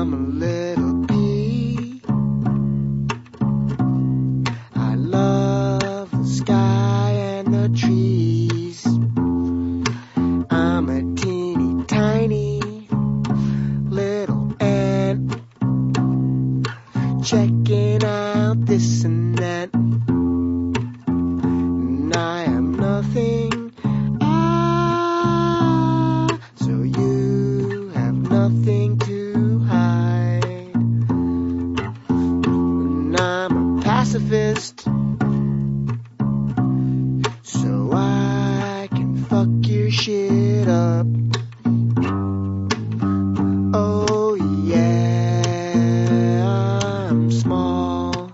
I'm a little bee. I love the sky and the trees. I'm a teeny tiny little ant, checking out this and that. And I am nothing, so you have nothing to hide. And I'm a pacifist, so I can fuck your shit up. Oh yeah, I'm small.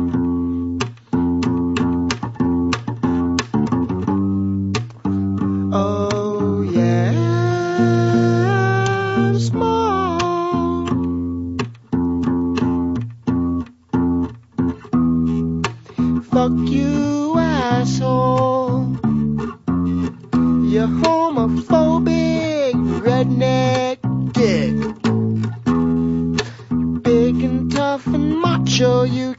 Oh yeah, I'm small. Fuck you, asshole. You homophobic redneck dick. Big and tough and macho, you